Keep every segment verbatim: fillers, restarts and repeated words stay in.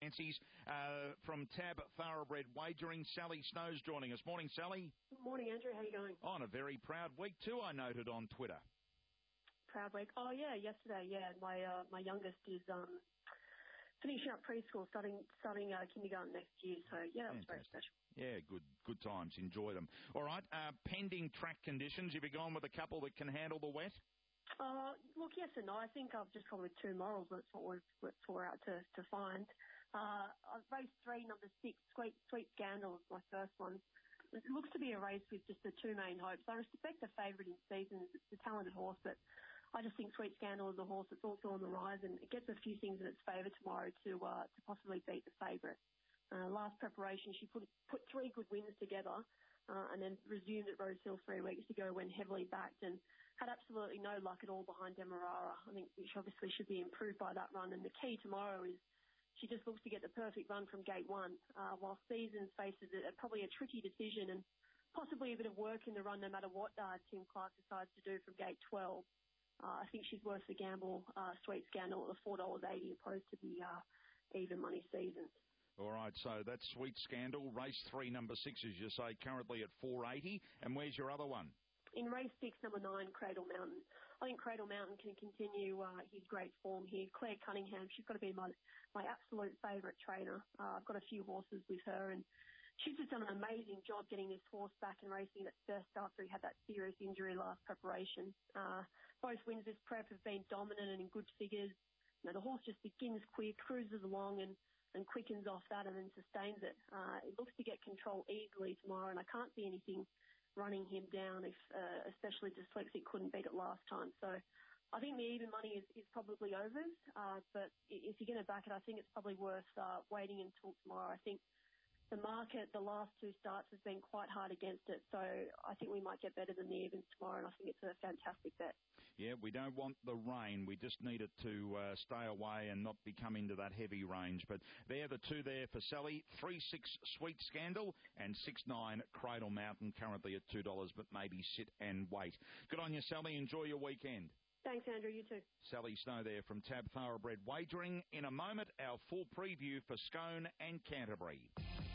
Fancies uh, from Tab Thoroughbred Wagering. Sally Snow's joining us. Morning, Sally. Good morning, Andrew. How are you going? On a very proud week too, I noted on Twitter. Proud week. Oh, yeah, yesterday, yeah. My uh, my youngest is um, finishing up preschool, starting starting uh, kindergarten next year. So, yeah, that was very special. Yeah, good good times. Enjoy them. All right, uh, pending track conditions. Have you gone with a couple that can handle the wet? Uh, look, yes and no. I think I've just gone with two morals. That's what we're, what we're out to, to find. Uh, race three, number six, Sweet, Sweet Scandal is my first one. It looks to be a race with just the two main hopes. I respect the favourite in season. It's a talented horse, but I just think Sweet Scandal is a horse that's also on the rise, and it gets a few things in its favour tomorrow to uh, to possibly beat the favourite. Uh, last preparation, she put put three good wins together, uh, and then resumed at Rose Hill three weeks ago when heavily backed and had absolutely no luck at all behind Demerara. I think she obviously should be improved by that run, and the key tomorrow is she just looks to get the perfect run from gate one, uh, while Seasons faces a, probably a tricky decision and possibly a bit of work in the run no matter what uh, Tim Clark decides to do from gate twelve. Uh, I think she's worth the gamble, uh, Sweet Scandal, at the four dollars eighty opposed to the uh, even money Seasons. All right, so that's Sweet Scandal. Race three, number six, as you say, currently at four eighty. And where's your other one? In race six, number nine, Cradle Mountain. I think Cradle Mountain can continue uh, his great form here. Claire Cunningham, she's got to be my my absolute favourite trainer. Uh, I've got a few horses with her, and she's just done an amazing job getting this horse back and racing at first after he had that serious injury last preparation. Uh, both wins this prep have been dominant and in good figures. You know, the horse just begins quick, cruises along, and and quickens off that and then sustains it. Uh, it looks to get control easily tomorrow, and I can't see anything running him down if, uh, especially Dyslexic couldn't beat it last time. So I think the even money is, is probably overs, uh, but if you're going to back it, I think it's probably worth uh, waiting until tomorrow. I think the market, the last two starts, has been quite hard against it, so I think we might get better than the evens tomorrow, and I think it's a fantastic bet. Yeah, we don't want the rain. We just need it to uh, stay away and not be come into that heavy range. But they're the two there for Sally. three six Sweet Scandal and six nine Cradle Mountain, currently at two dollars, but maybe sit and wait. Good on you, Sally. Enjoy your weekend. Thanks, Andrew. You too. Sally Snow there from Tab Thoroughbred Wagering. In a moment, our full preview for Scone and Canterbury.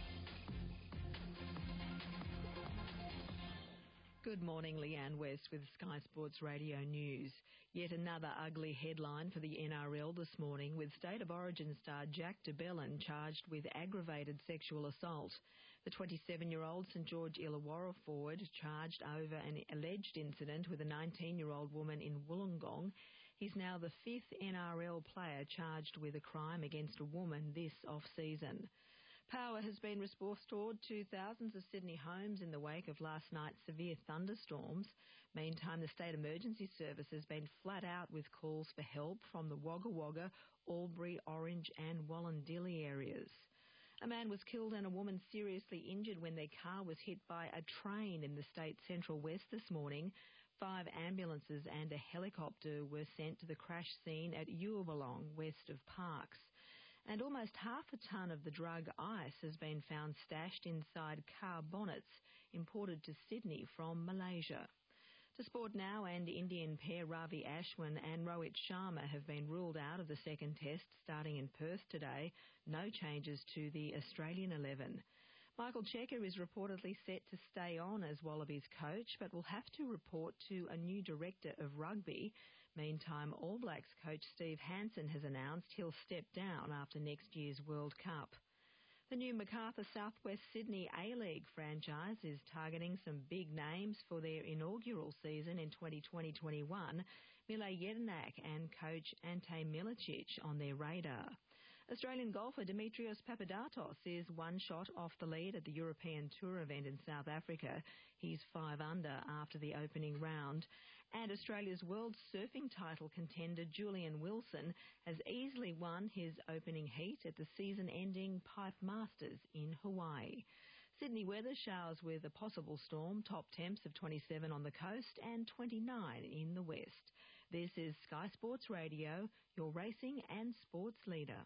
Good morning, Leanne West with Sky Sports Radio News. Yet another ugly headline for the N R L this morning, with State of Origin star Jack de Belin charged with aggravated sexual assault. The twenty-seven-year-old St George Illawarra forward charged over an alleged incident with a nineteen-year-old woman in Wollongong. He's now the fifth N R L player charged with a crime against a woman this off-season. Power has been restored to thousands of Sydney homes in the wake of last night's severe thunderstorms. Meantime, the State Emergency Service has been flat out with calls for help from the Wagga Wagga, Albury, Orange and Wallandilly areas. A man was killed and a woman seriously injured when their car was hit by a train in the state's central west this morning. Five ambulances and a helicopter were sent to the crash scene at Uavalong, west of Parkes. And almost half a tonne of the drug ice has been found stashed inside car bonnets imported to Sydney from Malaysia. To sport now, and Indian pair Ravi Ashwin and Rohit Sharma have been ruled out of the second test starting in Perth today. No changes to the Australian eleven. Michael Checker is reportedly set to stay on as Wallabies coach, but will have to report to a new director of rugby. Meantime, All Blacks coach Steve Hansen has announced he'll step down after next year's World Cup. The new Macarthur Southwest Sydney A-League franchise is targeting some big names for their inaugural season in twenty twenty twenty-one. Mile Jedinak and coach Ante Milicic on their radar. Australian golfer Dimitrios Papadakis is one shot off the lead at the European Tour event in South Africa. He's five under after the opening round. And Australia's world surfing title contender Julian Wilson has easily won his opening heat at the season-ending Pipe Masters in Hawaii. Sydney weather, showers with a possible storm, top temps of twenty-seven on the coast and twenty-nine in the west. This is Sky Sports Radio, your racing and sports leader.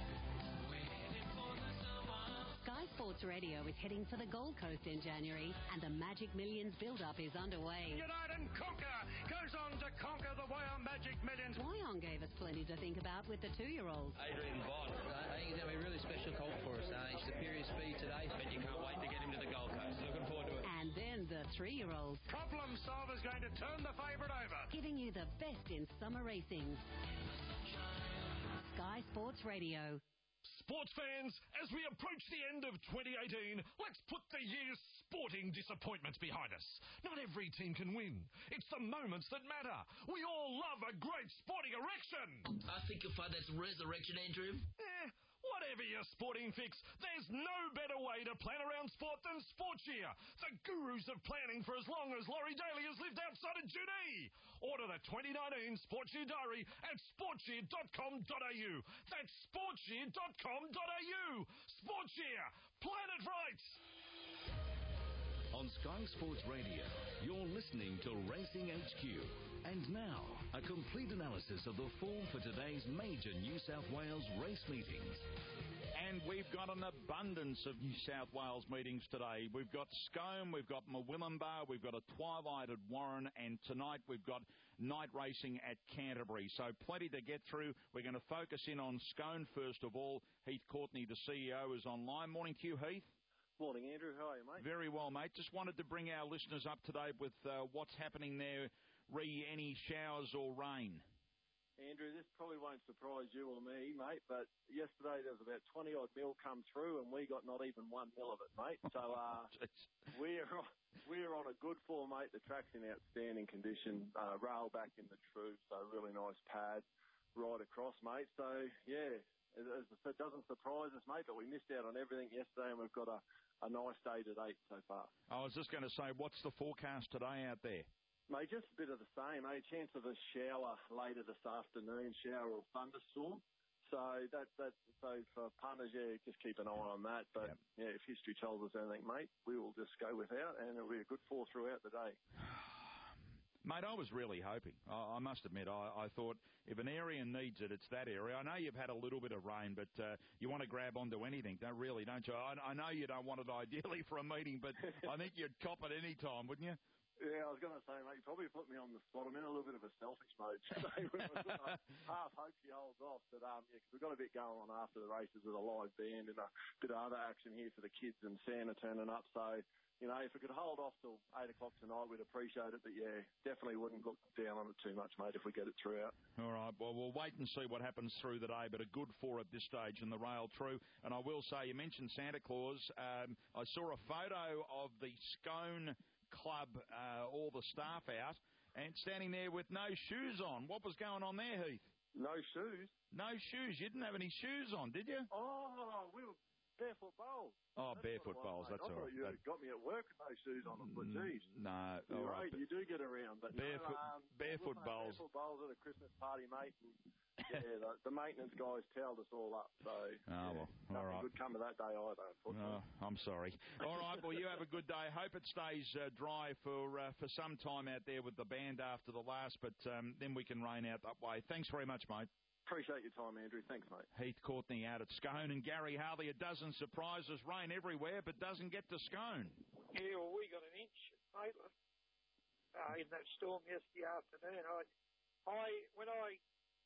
Sky Sports Radio is heading for the Gold Coast in January, and the Magic Millions build-up is underway. Unite and Conquer goes on to conquer the Wyong Magic Millions. Wyong gave us plenty to think about with the two-year-olds. Adrian Bond, I think he's going to be really special three-year-olds. Problem Solver's going to turn the favourite over. Giving you the best in summer racing. Sky Sports Radio. Sports fans, as we approach the end of twenty eighteen, let's put the year's sporting disappointments behind us. Not every team can win. It's the moments that matter. We all love a great sporting erection. I think you'll find that's resurrection, Andrew. Eh, whatever your sporting fix, there's no better way to plan around sport than Sportshare. The gurus of planning for as long as Laurie Daly has lived outside of Junee. Order the twenty nineteen Sportshare Diary at sportshare dot com dot a u. That's sportshare dot com dot a u. Sportshare, plan it right. On Sky Sports Radio, you're listening to Racing H Q. And now, a complete analysis of the form for today's major New South Wales race meetings. And we've got an abundance of New South Wales meetings today. We've got Scone, we've got Murwillumbah, we've got a Twilight at Warren, and tonight we've got night racing at Canterbury. So plenty to get through. We're going to focus in on Scone first of all. Heath Courtney, the C E O, is online. Morning to you, Heath. Morning, Andrew. How are you, mate? Very well, mate. Just wanted to bring our listeners up to date with uh, what's happening there, re any showers or rain. Andrew, this probably won't surprise you or me, mate, but yesterday there was about twenty-odd mil come through and we got not even one mil of it, mate. So uh, we're, on, we're on a good form, mate. The track's in outstanding condition, uh, rail back in the true, so really nice pad right across, mate. So, yeah, as I said, it doesn't surprise us, mate, but we missed out on everything yesterday and we've got a, a nice day today so far. I was just going to say, what's the forecast today out there? Mate, just a bit of the same, eh? Chance of a shower later this afternoon, shower or thunderstorm. So that that so for punters, yeah, just keep an eye on that. But yep. yeah, if history tells us anything, mate, we will just go without, and it'll be a good fall throughout the day. Mate, I was really hoping. I, I must admit, I, I thought if an area needs it, it's that area. I know you've had a little bit of rain, but uh, you want to grab onto anything, don't really, don't you? I, I know you don't want it ideally for a meeting, but I think you'd cop it any time, wouldn't you? Yeah, I was going to say, mate, you probably put me on the spot. I'm in a little bit of a selfish mode today. I half hope she holds off. But, um, yeah, because we've got a bit going on after the races with a live band and a bit of other action here for the kids and Santa turning up. So, you know, if we could hold off till eight o'clock tonight, we'd appreciate it. But, yeah, definitely wouldn't look down on it too much, mate, if we get it throughout. All right, well, we'll wait and see what happens through the day, but a good four at this stage in the rail true. And I will say, you mentioned Santa Claus. Um, I saw a photo of the Scone Club, uh, all the staff out, and standing there with no shoes on. What was going on there, Heath? No shoes? No shoes. You didn't have any shoes on, did you? Oh, we were barefoot bowls. Oh, that's barefoot bowls, that's I all right. I thought right. you that... got me at work with no shoes on. But geez. No. You're right. right, you do get around. But barefoot, no, um, barefoot bowls. Barefoot bowls at a Christmas party, mate. And yeah, the, the maintenance guys towed us all up. So, oh, yeah, well, nothing all right. good come of that day either, unfortunately. Oh, I'm sorry. All right, well, you have a good day. Hope it stays uh, dry for uh, for some time out there with the band after the last, but um, then we can rain out that way. Thanks very much, mate. Appreciate your time, Andrew. Thanks, mate. Heath Courtney out at Scone, and Gary Harley. It doesn't surprise us. Rain everywhere, but doesn't get to Scone. Yeah, well, we got an inch at Maitland uh, in that storm yesterday afternoon. I, I when I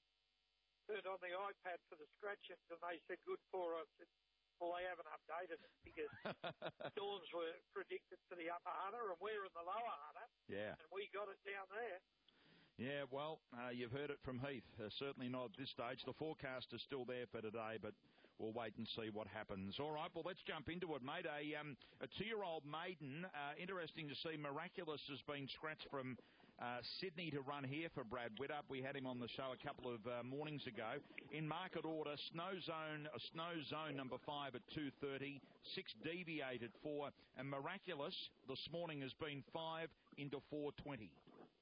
turned on the iPad for the scratch-ins and they said good for us, I said, well, they haven't updated it because storms were predicted for the upper Hunter and we're in the lower Hunter. Yeah. And we got it down there. Yeah, well, uh, you've heard it from Heath. Uh, certainly not at this stage. The forecast is still there for today, but we'll wait and see what happens. All right, well, let's jump into it, mate. A, um, a two-year-old maiden. Uh, interesting to see Miraculous has been scratched from uh, Sydney to run here for Brad Widdup. We had him on the show a couple of uh, mornings ago. In market order, Snow Zone, uh, Snow Zone number five at two thirty, six deviated four, and Miraculous this morning has been five into four twenty.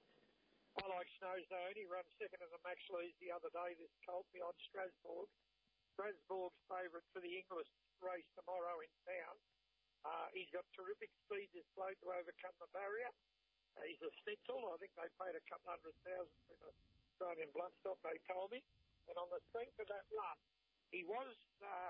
I like Snow Zone. He ran second in the Max Lees the other day, this colt beyond Strasbourg. Strasbourg's favourite for the English race tomorrow in town. Uh, he's got terrific speed, this bloke, to overcome the barrier. Uh, he's a schnitzel. I think they paid a couple hundred thousand for the Australian bloodstock, they told me. And on the strength of that run, he was uh,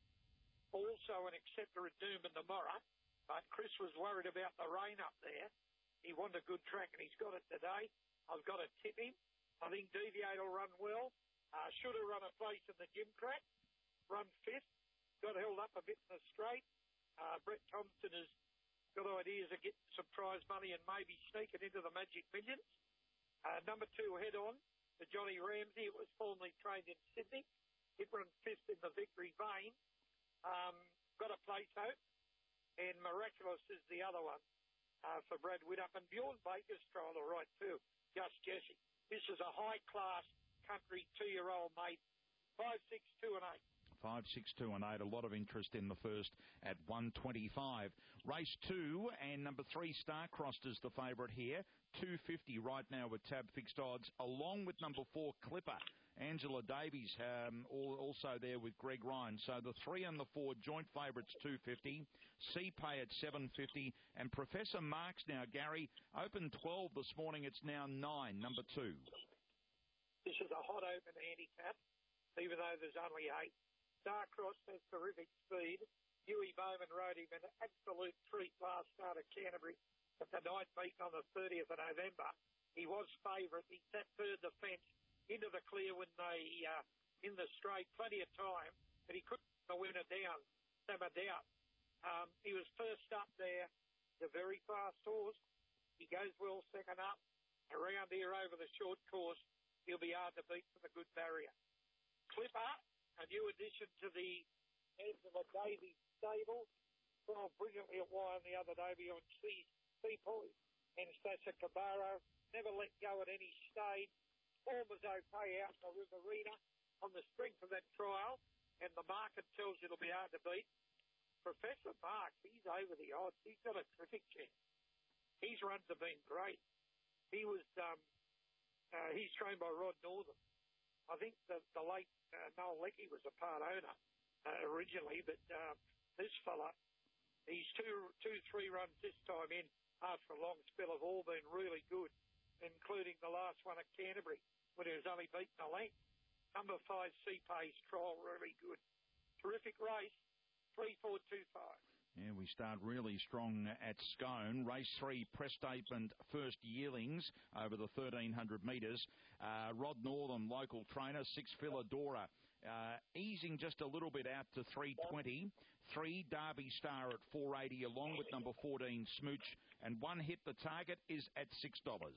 also an acceptor at Doom and the Morra, but Chris was worried about the rain up there. He wanted a good track, and he's got it today. I've got to tip him. I think Deviate will run well. Uh, should have run a place in the gym track. Run fifth. Got held up a bit in the straight. Uh, Brett Thompson has got ideas of getting some prize money and maybe sneaking into the Magic Millions. Uh, number two, Head On, the Johnny Ramsey. It was formerly trained in Sydney. It ran fifth in the Victory Vein. Um, got a place out. And Miraculous is the other one uh, for Brad Widdup. And Bjorn Baker's trial all right too. Just Jesse. This is a high-class country two-year-old mate. Five, six, two, and eight. Five, six, two, and eight. A lot of interest in the first at one twenty-five. Race two and number three, Starcrossed is the favourite here. two fifty right now with tab fixed odds, along with number four, Clipper. Angela Davies um, also there with Greg Ryan. So the three and the four joint favourites two fifty. C-Pay at seven fifty. And Professor Marks now, Gary, open twelve this morning. It's now nine, number two. This is a hot open handicap, even though there's only eight. Starcross has terrific speed. Huey Bowman rode him an absolute treat last start at Canterbury at the night meeting on the thirtieth of November. He was favourite. He sat third the fence into the clear when they, uh, in the straight, plenty of time, but he couldn't the winner down, Sam Doubt. Um, he was first up there, the very fast horse. He goes well second up. Around here over the short course, he'll be hard to beat from a good barrier. Clipper, a new addition to the Angela Davies stable, trialled brilliantly at Wyong the other day beyond Seapoy and Stasha Cabarro. Never let go at any stage. Form was okay out in the Riverina on the strength of that trial, and the market tells you it'll be hard to beat. Professor Marks, he's over the odds. He's got a terrific chance. His runs have been great. He was, um, uh, he's trained by Rod Northern. I think the, the late uh, Noel Leckie was a part owner uh, originally, but uh, this fella, he's two, two, three runs this time in after a long spell have all been really good, including the last one at Canterbury when he was only beaten a length. Number five, C-Pay's trial, really good. Terrific race, three, four, two, five. Yeah, we start really strong at Scone. Race three, Press Statement First Yearlings over the thirteen hundred metres. Uh, Rod Northern, local trainer. Six, Philadora, uh, easing just a little bit out to three twenty. Three, Derby Star at four eighty, along with number fourteen, Smooch. And one, Hit the Target, is at six dollars.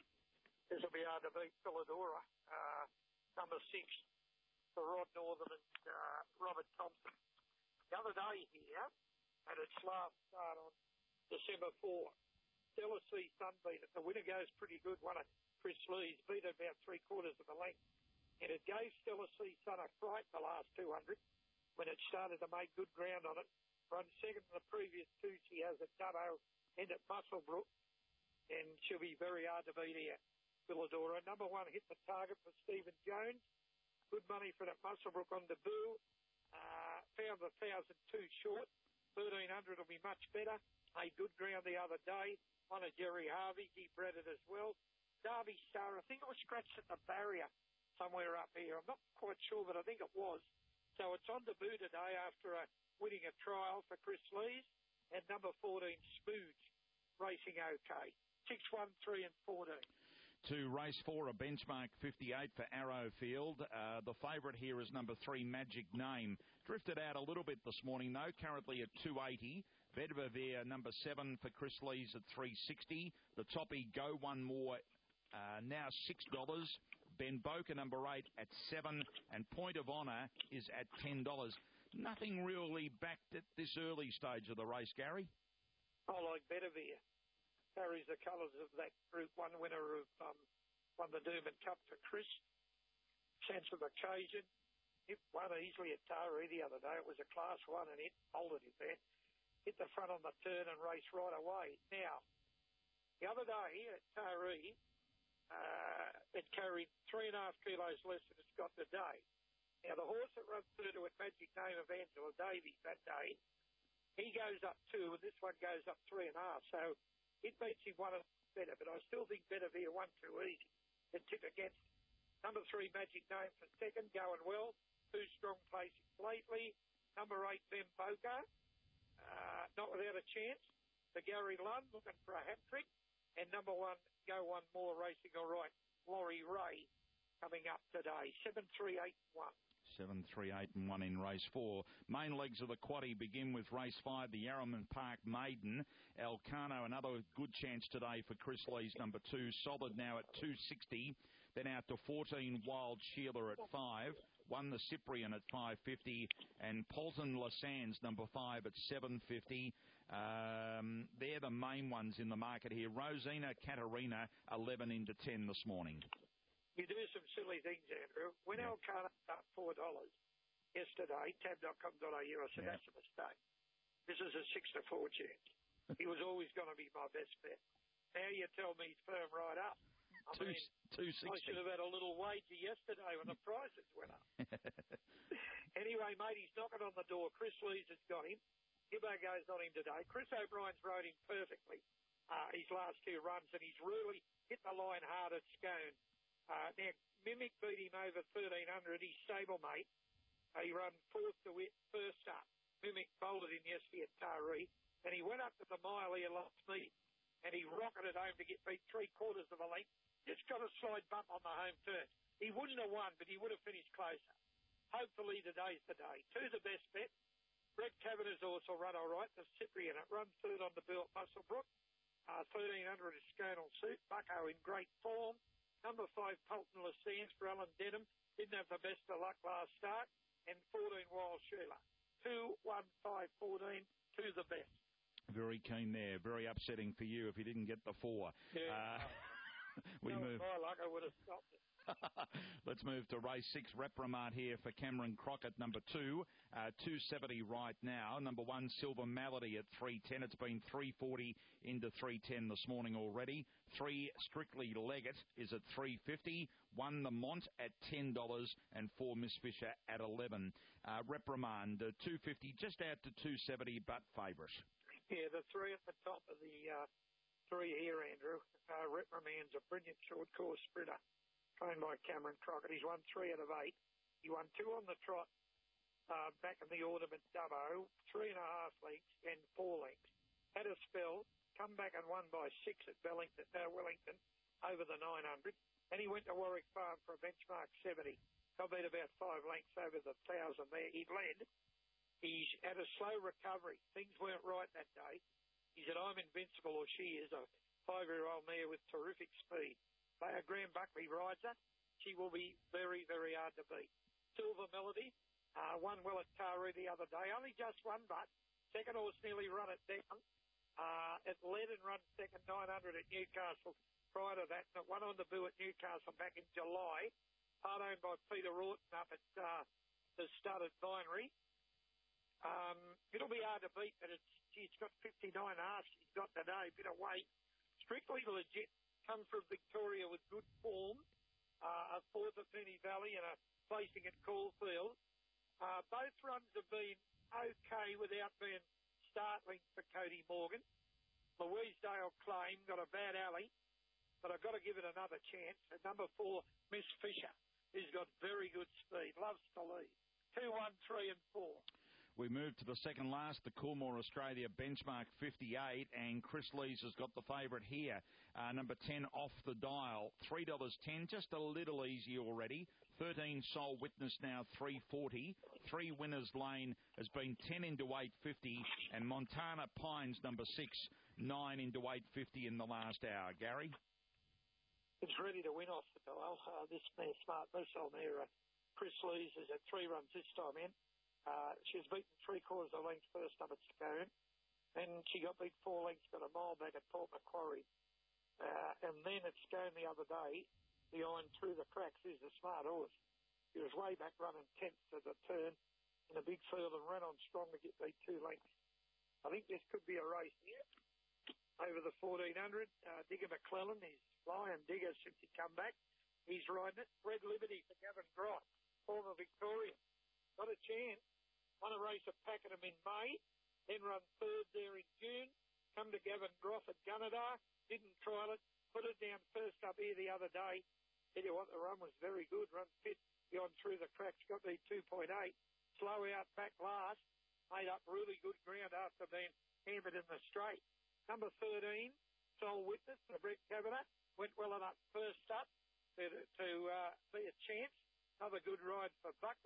This will be hard to beat, Philadora. Uh, number six for Rod Northern and uh, Robert Thompson. The other day here, at its last start on December fourth. Stella C Sunbeat. The winner goes pretty good. One of Chris Lee's beat it about three quarters of the length. And it gave Stella C Sun a fright the last two hundred when it started to make good ground on it. Run second in the previous two she has at Dubbo and at Muswellbrook. And she'll be very hard to beat here. Philadora. Number one, Hit the Target for Stephen Jones. Good money for that Muswellbrook on debut. Uh, found the one thousand two short. thirteen hundred will be much better. Made good ground the other day. One of Jerry Harvey, he bred it as well. Derby Star, I think it was scratched at the barrier somewhere up here. I'm not quite sure, but I think it was. So it's on debut today after uh, winning a trial for Chris Lees. And number fourteen, Spooge, racing okay. six, one, three and fourteen. To race four, a benchmark fifty-eight for Arrowfield. Uh, the favourite here is number three, Magic Name. Drifted out a little bit this morning, though, currently at two eighty. Bedivere, number seven for Chris Lees at three sixty. The Toppy, Go One More, uh, now six dollars. Ben Boca, number eight, at seven. And Point of Honour is at ten dollars. Nothing really backed at this early stage of the race, Gary. I like Bedivere. Carries the colours of that Group One winner of um, won the Doomben Cup for Chris. Sense of occasion. It won easily at Taree the other day. It was a class one and it folded him there. Hit the front on the turn and raced right away. Now, the other day here at Taree, uh, it carried three and a half kilos less than it's got today. Now, the horse that runs through to it, Magic Name of Angela Davies that day, he goes up two and this one goes up three and a half. So it beats him one and better, but I still think Bedivere one too easy to tip against. Number three, Magic Name for second, going well. Two strong placings lately. Number eight, Ben Boca, uh, not without a chance. The Gary Lund looking for a hat trick. And number one, Go One More, racing all right. Laurie Ray coming up today. seven, three, eight, one. Seven, three, eight, and one in race four. Main legs of the quaddie begin with race five, the Yarraman Park Maiden. Elcano, another good chance today for Chris Lee's number two. Solid now at two sixty. Then out to fourteen, Wild Sheila at five. Won the Cyprian at five fifty. And Polton Lassans, number five, at seven fifty. Um, they're the main ones in the market here. Rosina Katerina, eleven into ten this morning. You do some silly things, Andrew. When yeah. Elcano up four dollars yesterday, tab dot com dot a u, I said, yeah. that's a mistake. This is a six to four chance. He was always going to be my best bet. Now you tell me he's firm right up. I Two, mean, two sixty. I should have had a little wager yesterday when the prices went up. Anyway, mate, he's knocking on the door. Chris Lees has got him. Gibbo goes on him today. Chris O'Brien's rode him perfectly uh, his last two runs, and he's really hit the line hard at Scone. Uh, now, Mimic beat him over thirteen hundred. His stablemate, uh, he run fourth to it first up. Mimic bolted him yesterday at Taree, and he went up to the mile here last meeting, and he rocketed home to get beat three quarters of a length. Just got a slight bump on the home turn. He wouldn't have won, but he would have finished closer. Hopefully today's the day. Two's the best bet. Brett Cavanagh's also run all right. The Cyprian, it runs third on the bill at Musselbrook. Uh, thirteen hundred is Sconal Suit. Bucko in great form. Number five, Polton Lassans for Alan Denham. Didn't have the best of luck last start. And fourteen, Wild Sheila. Two, one, five, fourteen. Two the best. Very keen there. Very upsetting for you if you didn't get the four. Yeah. Uh, we no, move. My luck, I would have stopped it. Let's move to race six, Reprimand here for Cameron Crockett, number two, uh, two seventy right now. Number one, Silver Melody at three ten. It's been three forty into three ten this morning already. Three, Strictly Leggett is at three fifty. One, the Mont at ten dollars, and four, Miss Fisher at eleven. Uh, Reprimand, uh, two fifty, just out to two seventy, but favourite. Yeah, the three at the top of the uh, three here, Andrew. Uh, Reprimand's a brilliant short course sprinter, trained by Cameron Crockett. He's won three out of eight. He won two on the trot uh, back in the autumn at Dubbo, three and a half lengths and four lengths. Had a spell, come back and won by six at Wellington, uh, Wellington over the nine hundred. And he went to Warwick Farm for a benchmark seventy. Got beat about five lengths over the one thousand there. He led. He's had a slow recovery. Things weren't right that day. He said, I'm invincible, or she is, a five-year-old mare with terrific speed. Uh, Graham Buckley rides her. She will be very, very hard to beat. Silver Melody uh, won well at Taree the other day. Only just one, but second horse nearly run it down. Uh, it led and run second nine hundred at Newcastle prior to that. And it won on the boo at Newcastle back in July. Part owned by Peter Wroughton up at uh, the Studded Vinery. Um, it'll be hard to beat, but it's, gee, it's got fifty-nine halves. He's got today, a bit of weight. Strictly Legit. Comes from Victoria with good form, uh, a fourth at Penny Valley and a placing at Caulfield. Uh, both runs have been okay without being startling for Cody Morgan. Louisedale Claim got a bad alley, but I've got to give it another chance. And number four, Miss Fisher, who's got very good speed, loves to lead. Two, one, three, and four. We move to the second last, the Coolmore Australia Benchmark fifty-eight, and Chris Lees has got the favourite here. Uh, number ten, Off the Dial, three dollars ten, just a little easy already. thirteen, Soul Witness now three forty. Three, Winners Lane has been ten into eight fifty, and Montana Pines, number six, nine into eight fifty in the last hour. Gary? It's ready to win off the dial. Uh, this man, smart missile there, uh, Chris Lees, is at three runs this time in. Uh, she's beaten three quarters of a length first up at Scone. Then she got beat four lengths, got a mile back at Port Macquarie. Uh, and then at Scone the other day, the iron through the cracks is a smart horse. He was way back running tenth to the turn in a big field and ran on strong to get beat two lengths. I think this could be a race here over the fourteen hundred. Uh, Digger McClellan, his Lion Digger since he come back. He's riding it. Red Liberty for Gavin Groff, former Victorian. Got a chance. Won a race at Pakenham in May, then run third there in June. Come to Gavin Groff at Gunnedah, didn't trial it, put it down first up here the other day. Tell you what, the run was very good. Run fit beyond through the cracks, got the two point eight. Slow out back last, made up really good ground after being hammered in the straight. Number thirteen, Soul Witness for Brett Kavanagh, went well enough first up to, to uh, be a chance. Another good ride for Buckley.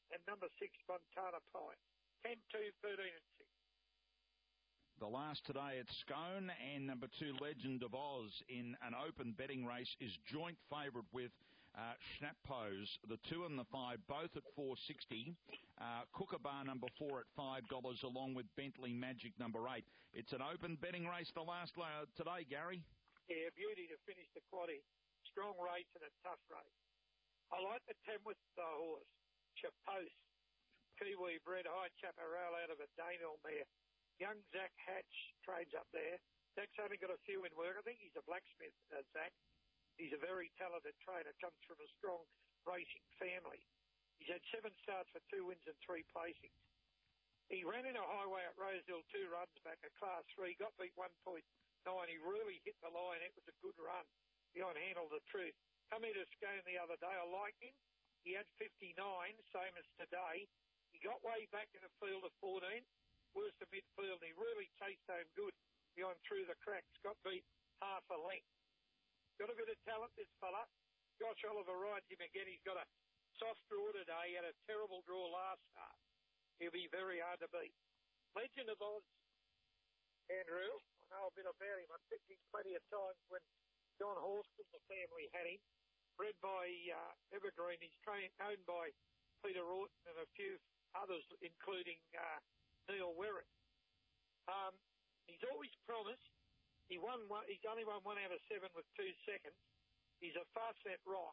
and number six, Montana Pine. ten, two, thirteen and six. The last today at Scone, and number two, Legend of Oz, in an open betting race, is joint favourite with uh, Schnappos. The two and the five, both at four sixty. Uh, Kookabar, number four, at five dollars, along with Bentley Magic, number eight. It's an open betting race, the last uh, today, Gary. Yeah, beauty to finish the quaddie. Strong race and a tough race. I like the Tamworth uh, horse, Chapose. Kiwi bred high chaparral out of a Daynell mare. Young Zach Hatch trades up there. Zach's only got a few in work. I think he's a blacksmith, uh, Zach. He's a very talented trainer, comes from a strong racing family. He's had seven starts for two wins and three placings. He ran in a highway at Rosedale two runs back, a class three, got beat one point nine. He really hit the line. It was a good run behind Handle the Truth. Come here to Scone the other day. I liked him. He had fifty-nine, same as today. He got way back in the field of fourteen. Worst of midfield, he really chased home good behind through the cracks. Got beat half a length. Got a bit of talent, this fella. Josh Oliver rides him again. He's got a soft draw today. He had a terrible draw last start. He'll be very hard to beat. Legend of Oz, Andrew. I know a bit about him. I've picked him plenty of times when John Horston, the family, had him. Bred by uh, Evergreen. He's trained, owned by Peter Orton and a few others, including uh, Neil Werrett. Um, he's always promised. He won one, he's only won one out of seven with two seconds. He's a fast-set rock.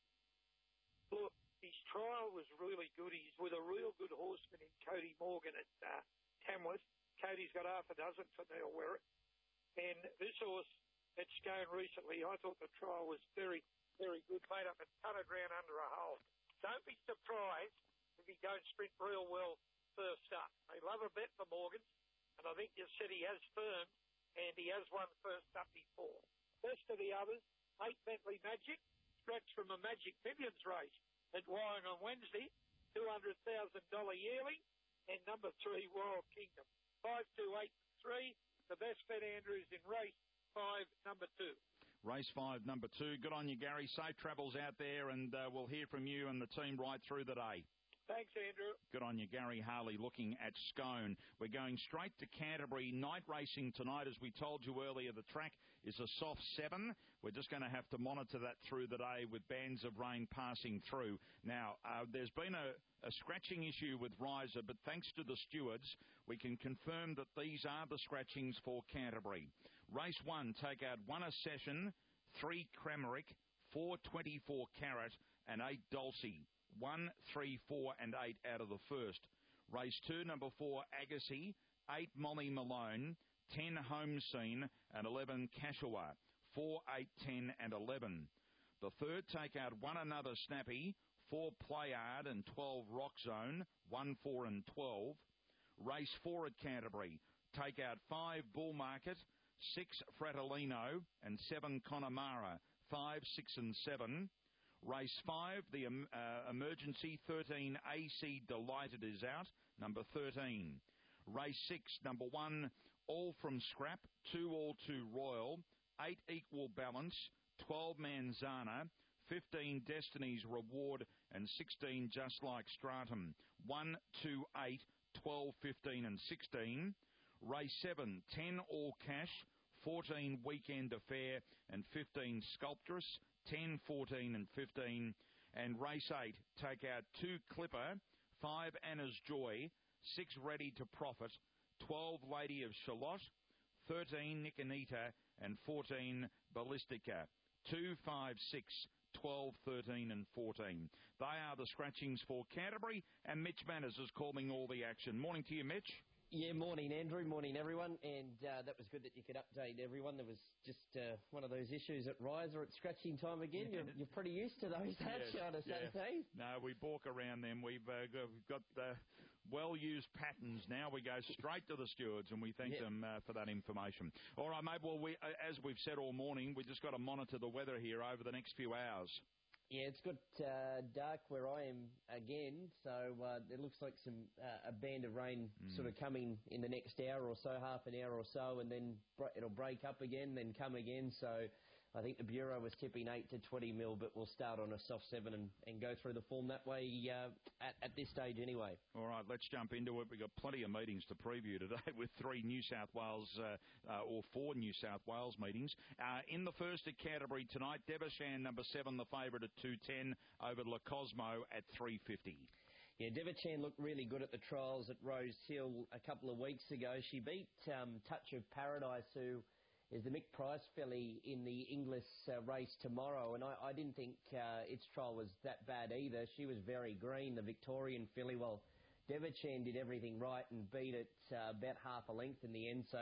Look, his trial was really good. He's with a real good horseman in Cody Morgan at uh, Tamworth. Cody's got half a dozen for Neil Werrett. And this horse at Scone recently, I thought the trial was very, very good. Made up a ton of ground under a hole. Don't be surprised if he don't sprint real well first up. They love a bet for Morgan, and I think you said he has firm, and he has won first up before. Best of the others, eight Bentley Magic, scratch from a Magic Millions race at Wyong on Wednesday, two hundred thousand dollars yearling, and number three, Wild Kingdom. Five, two, eight, three. The best bet, Andrews, in race five, number two. Race five, number two. Good on you, Gary. Safe travels out there, and uh, we'll hear from you and the team right through the day. Thanks, Andrew. Good on you, Gary Harley, looking at Scone. We're going straight to Canterbury. Night racing tonight, as we told you earlier, the track is a soft seven. We're just going to have to monitor that through the day with bands of rain passing through. Now, uh, there's been a, a scratching issue with Riser, but thanks to the stewards, we can confirm that these are the scratchings for Canterbury. Race one, take out one a session, three Cramerick, four twenty-four Carat, and eight Dulcie. One, three, four, and eight out of the first. Race two, number four, Agassi, eight, Molly Malone, ten, Home Scene, and eleven, Cashua. Four, eight, ten, and eleven. The third, take out one, Another Snappy, four, Playard, and twelve, Rock Zone, one, four, and twelve. Race four at Canterbury, take out five, Bull Market, six, Fratellino, and seven, Connemara, five, six, and seven. Race five, the um, uh, emergency, thirteen, A C Delighted is out, number thirteen. Race six, number one, All From Scrap, two, All Too Royal, eight, Equal Balance, twelve, Manzana, fifteen, Destiny's Reward, and sixteen, Just Like Stratum. one, two, eight, twelve, fifteen, and sixteen. Race seven, ten, All Cash, fourteen, Weekend Affair, and fifteen, Sculptress. ten, fourteen, and fifteen. And race eight, take out two, Clipper, five, Anna's Joy, six, Ready to Profit, twelve, Lady of Shalott, thirteen, Nicanita, and fourteen, Ballistica. two, five, six, twelve, thirteen, and fourteen. They are the scratchings for Canterbury, and Mitch Manners is calling all the action. Morning to you, Mitch. Yeah, morning, Andrew. Morning, everyone. And uh, that was good that you could update everyone. There was just uh, one of those issues at Riser at scratching time again. You're, you're pretty used to those, aren't you, on a Saturday? No, we balk around them. We've uh, got, we've got uh, well-used patterns now. We go straight to the stewards, and we thank yep. them uh, for that information. All right, mate. Well, we, uh, as we've said all morning, we've just got to monitor the weather here over the next few hours. Yeah, it's got uh, dark where I am again, so uh, it looks like some uh, a band of rain mm. sort of coming in the next hour or so, half an hour or so, and then it'll break up again, then come again. So I think the Bureau was tipping eight to twenty mil, but we'll start on a soft seven and, and go through the form that way uh, at, at this stage anyway. All right, let's jump into it. We've got plenty of meetings to preview today with three New South Wales, uh, uh, or four New South Wales meetings. Uh, in the first at Canterbury tonight, Devachan, number seven, the favourite at two ten, over Le Cosmo at three fifty. Yeah, Devachan looked really good at the trials at Rose Hill a couple of weeks ago. She beat um, Touch of Paradise, who is the Mick Price filly in the Inglis uh, race tomorrow, and I, I didn't think uh, its trial was that bad either. She was very green, the Victorian filly. Well, Devachan did everything right and beat it uh, about half a length in the end, so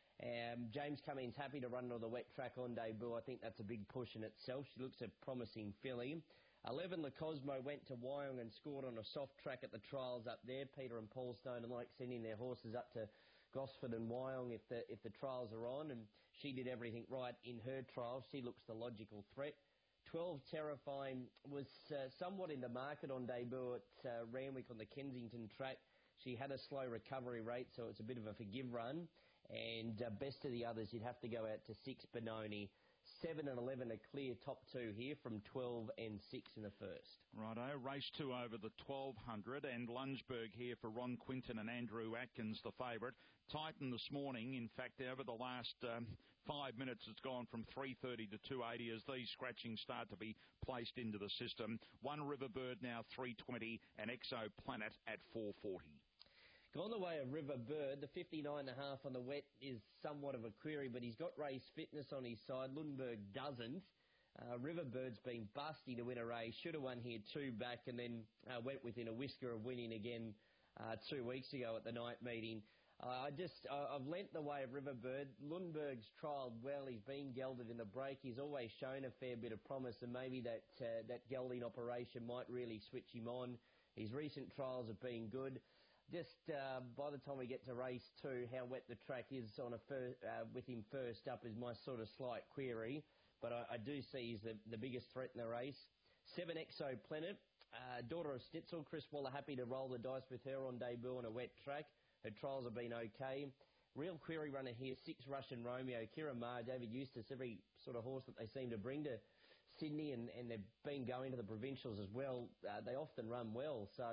um, James Cummings happy to run it on the wet track on debut. I think that's a big push in itself. She looks a promising filly. eleven, Le Cosmo went to Wyong and scored on a soft track at the trials up there. Peter and Paul Stone like sending their horses up to Gosford and Wyong if the if the trials are on, and she did everything right in her trials. She looks the logical threat. twelve, Terrifying, was uh, somewhat in the market on debut at uh, Randwick on the Kensington track. She had a slow recovery rate, so it's a bit of a forgive run. And uh, best of the others, you'd have to go out to six, Benoni. seven and eleven a clear top two here from twelve and six in the first. Righto, race two over the twelve hundred, and Lungeberg here for Ron Quinton and Andrew Atkins, the favourite. Titan this morning, in fact, over the last um, five minutes, it's gone from three thirty to two eighty as these scratchings start to be placed into the system. One Riverbird now three twenty, and Exoplanet at four forty. Gone the way of Riverbird. The fifty-nine and a half on the wet is somewhat of a query, but he's got race fitness on his side. Lundenberg doesn't. Uh, Riverbird's been busty to win a race. Should have won here two back and then uh, went within a whisker of winning again uh, two weeks ago at the night meeting. Uh, I just, uh, I've lent the way of Riverbird. Lundenberg's trialled well. He's been gelded in the break. He's always shown a fair bit of promise, and maybe that uh, that gelding operation might really switch him on. His recent trials have been good. Just uh, by the time we get to race two, how wet the track is on a fir- uh, with him first up is my sort of slight query. But I, I do see he's the, the biggest threat in the race. Seven, Exoplanet, uh, daughter of Stitzel. Chris Waller happy to roll the dice with her on debut on a wet track. Her trials have been okay. Real query runner here, six, Russian Romeo. Kira Marr, David Eustace, every sort of horse that they seem to bring to Sydney, and, and they've been going to the provincials as well. Uh, they often run well, so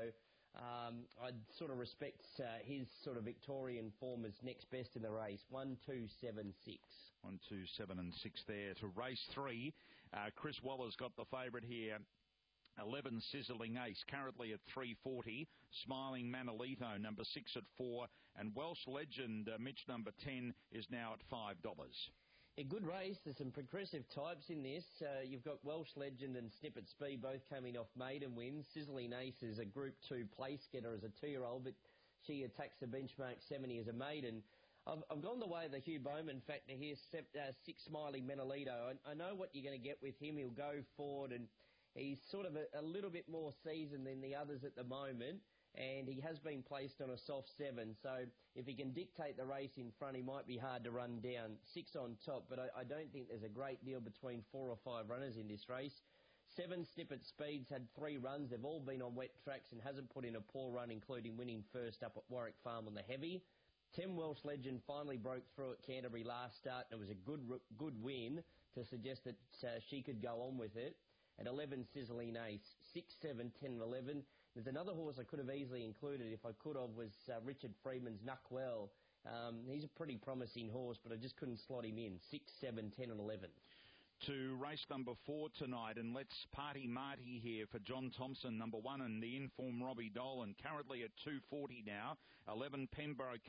Um, I'd sort of respect uh, his sort of Victorian form as next best in the race. One, two, seven, six. One, two, seven, and six there to race three. Uh, Chris Waller's got the favourite here. eleven, Sizzling Ace, currently at three forty. Smiling Manolito, number six at four. And Welsh Legend, uh, Mitch, number ten, is now at five dollars. A good race. There's some progressive types in this. Uh, you've got Welsh Legend and Snippet Speed both coming off maiden wins. Sizzling Ace is a Group two place getter as a two-year-old, but she attacks the benchmark seventy as a maiden. I've, I've gone the way of the Hugh Bowman factor here. Uh, six, Smiling Manolito. I, I know what you're going to get with him. He'll go forward, and he's sort of a, a little bit more seasoned than the others at the moment. And he has been placed on a soft seven, so if he can dictate the race in front, he might be hard to run down. Six on top, but I, I don't think there's a great deal between four or five runners in this race. Seven, Snippet Speeds, had three runs. They've all been on wet tracks and hasn't put in a poor run, including winning first up at Warwick Farm on the heavy. Ten, Welsh Legend finally broke through at Canterbury last start, and it was a good good win to suggest that uh, she could go on with it. At eleven, Sizzling Ace. Six, seven, ten, and eleven. There's another horse I could have easily included if I could have was uh, Richard Freeman's Knuckwell. Um, he's a pretty promising horse, but I just couldn't slot him in. Six, seven, ten, and eleven. To race number four tonight, and let's party Marty here for John Thompson, number one, and the inform Robbie Dolan, currently at two forty now. eleven, Pembroke